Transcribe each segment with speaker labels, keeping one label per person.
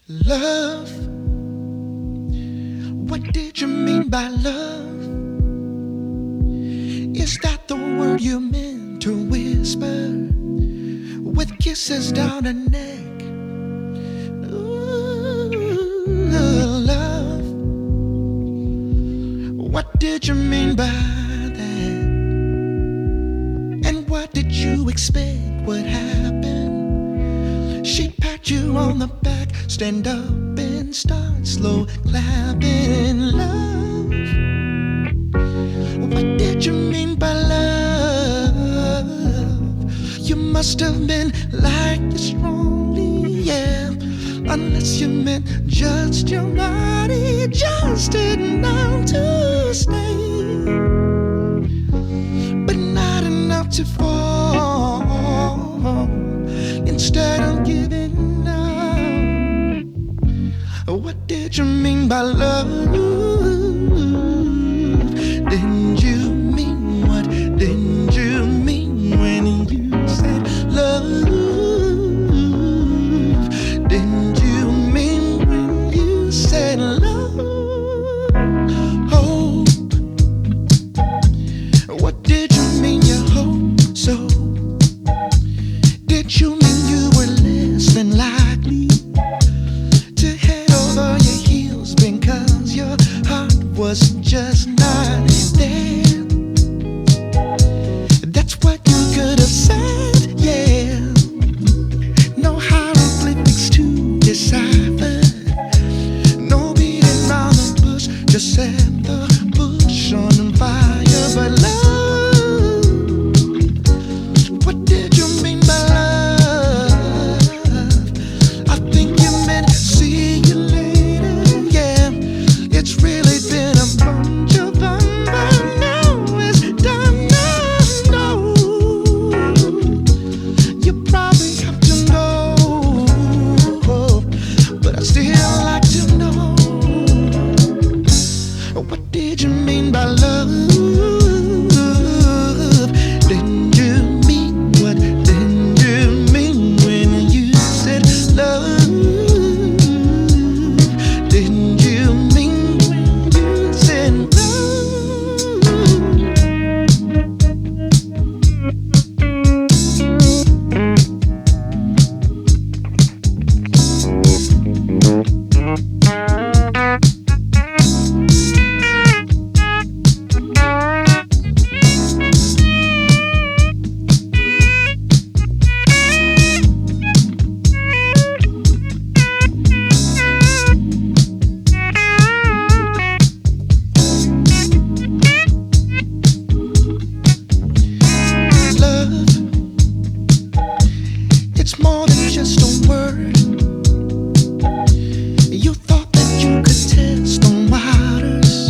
Speaker 1: Love, what did you mean by love? Is that the word you meant to whisper with kisses down her neck? Ooh, love, what did you mean by that? And what did you expect would happen? She pat you on the back, stand up and start slow clapping. Love, what did you mean by love? You must have been like you strongly, yeah. Unless you meant just your body, just enough to stay, but not enough to fall. Instead of giving up, what did you mean by love? Didn't you mean what? Didn't you mean when you said love? Didn't you mean when you said love? Hope, what did you mean you hope so? Did you mean you were less than likely to head over your heels because your heart was just not there? That's what you could have said, yeah. No hieroglyphics to decipher, no beating around the bush, just set the bush on fire. But love, what did you mean by love? I think you meant see you later, yeah. It's really been a bunch of fun, but now it's done. No, you probably have to know, but I still like to know, what did you mean by love? Didn't you mean what? Didn't you mean when you said love? Didn't you mean when you said love? It's more than just a word. You thought that you could test on waters,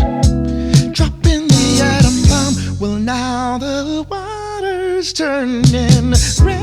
Speaker 1: dropping the atom bomb. Well, now the water's turning red.